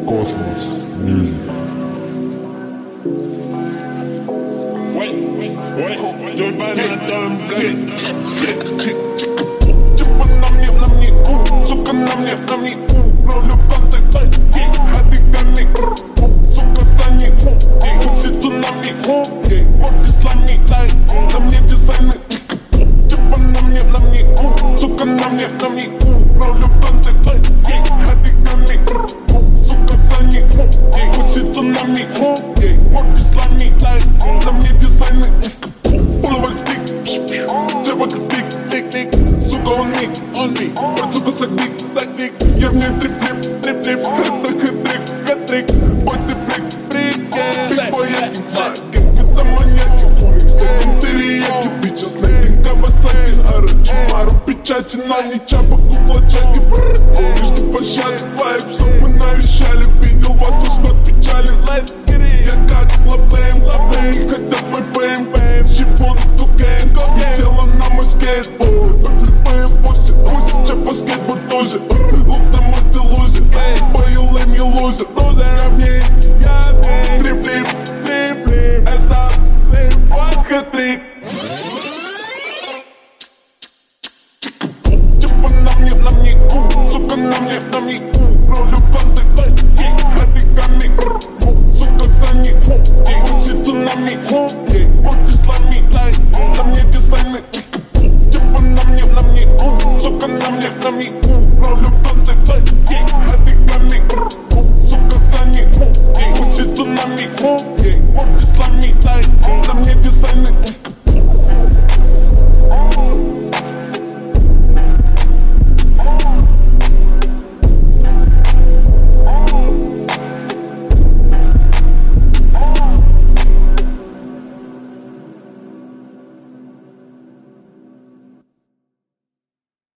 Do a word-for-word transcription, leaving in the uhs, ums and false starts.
Космос Мьюзик. Сука, на мне, на мне, ролю банды, хадиганы, сука, цани, усицу на мне, морди слами, на мне дизайны, типа на мне, на мне, сука, на мне, на мне, ролю банды, хадиганы, сука, цани, усицу на мне, морди слами, на мне дизайны, половой стик, джеба тик, тик, тик, сука, он ми, он ми, сука, сагник, сагник, я мне трип-трип, трип-трип, это хэт-трик, хэт-трик, бой ты фрик, фрик, бой я кинаки, куда маньяки, кулик, стейком терияки, бича, снэппинг, Кавасаки, Арачи, пару печати, на не чапа, кукла, чаки, брррр, между пощады, твои псов мы навещали, видел вас, тут скот печали, let's get it, я как лапэм, лапэм, хотят мой фэм, фэм, щипон, тукэн, села на мой скейтборд, бэфлипэм, пуси, пуси, чапа, скейтборд тоже, лук на мой ты лузер, бою лэми лузер, я в ней, я в ней, трип-трип, трип-трип, это хэт-трик. Типа на мне, на мне, сука, на мне, на мне, ролю банды, хадиганы, сука, цани, усицу на мне, морди слами, на мне дизайны, типа на мне, на мне, сука, на мне, на мне.